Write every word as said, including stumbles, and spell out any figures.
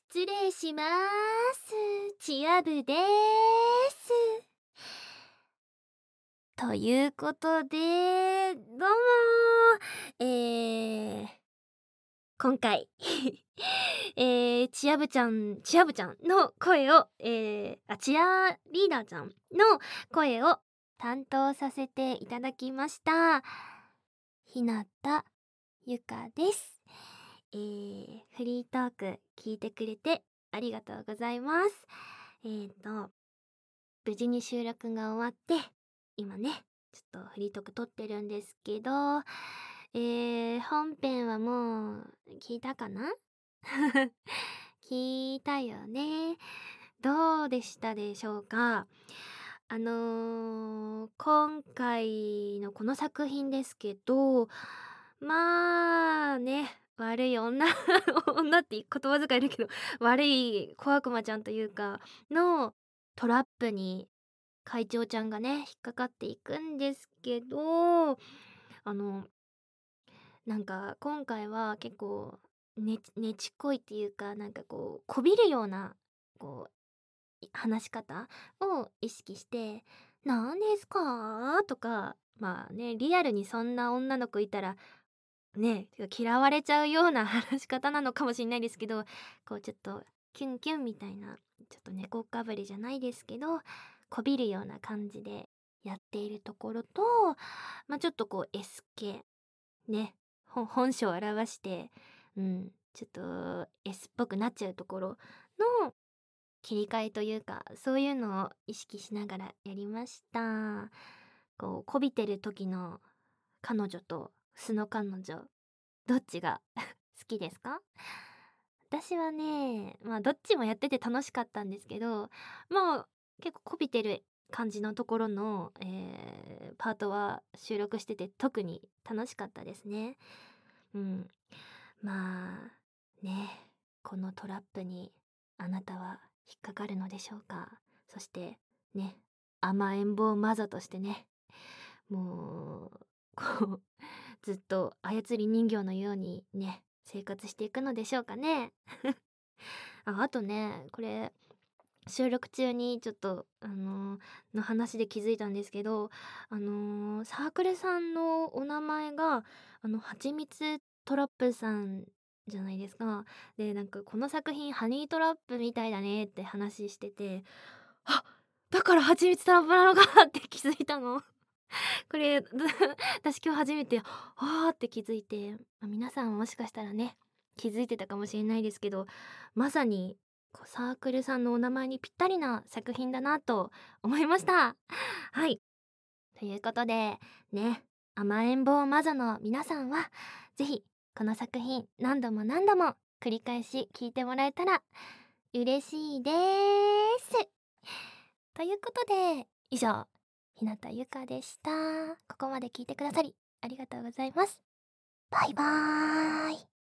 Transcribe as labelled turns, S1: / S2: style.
S1: 失礼します。チア部です。ということで、どうもー、えー、今回えー、チア部ちゃん、チア部ちゃんの声を、えー、あ、チアリーダーちゃんの声を担当させていただきました。ひなたゆかです。えー、フリートーク聞いてくれてありがとうございます。えーと、無事に収録が終わって、今ね、ちょっとフリートーク撮ってるんですけど、えー、本編はもう聞いたかな聞いたよね。どうでしたでしょうか？あのー、今回のこの作品ですけど、まあね、悪い女女って言葉遣いいるけど、悪い小悪魔ちゃんというかのトラップに会長ちゃんがね引っかかっていくんですけど、あのなんか今回は結構ねねちっこいっていうか、なんかこうこびるようなこうい話し方を意識して「なんですか？」とか、まあね、リアルにそんな女の子いたらね、嫌われちゃうような話し方なのかもしんないですけど、こうちょっとキュンキュンみたいな、ちょっと猫かぶりじゃないですけど、こびるような感じでやっているところと、まあ、ちょっとこう エス 系、ね、ほ本性を表して、うん、ちょっと S っぽくなっちゃうところの切り替えというか、そういうのを意識しながらやりました。こう、こびてる時の彼女と素の彼女、どっちが好きですか？私はね、まあどっちもやってて楽しかったんですけど、まあ結構こびてる感じのところの、えーパートは収録してて特に楽しかったですね。うん。まあね、このトラップにあなたは引っかかるのでしょうか。そしてね、甘えん坊マザとしてね、もうこうずっと操り人形のようにね、生活していくのでしょうかね。あ、あとね、これ収録中にちょっとあのーの話で気づいたんですけど、あのーサークルさんのお名前があのはちみつトラップさんじゃないですか。で、なんかこの作品ハニートラップみたいだねって話してて、あ、だからはちみつトラップなのかって気づいたの。これ、私今日初めて、あーって気づいて、ま、皆さんもしかしたらね、気づいてたかもしれないですけど、まさに、こうサークルさんのお名前にぴったりな作品だなと思いました。はい。ということで、ね、甘えん坊魔女の皆さんは、ぜひ、この作品何度も何度も繰り返し聞いてもらえたら嬉しいです。ということで、以上、日向ゆかでした。ここまで聞いてくださり、ありがとうございます。バイバーイ。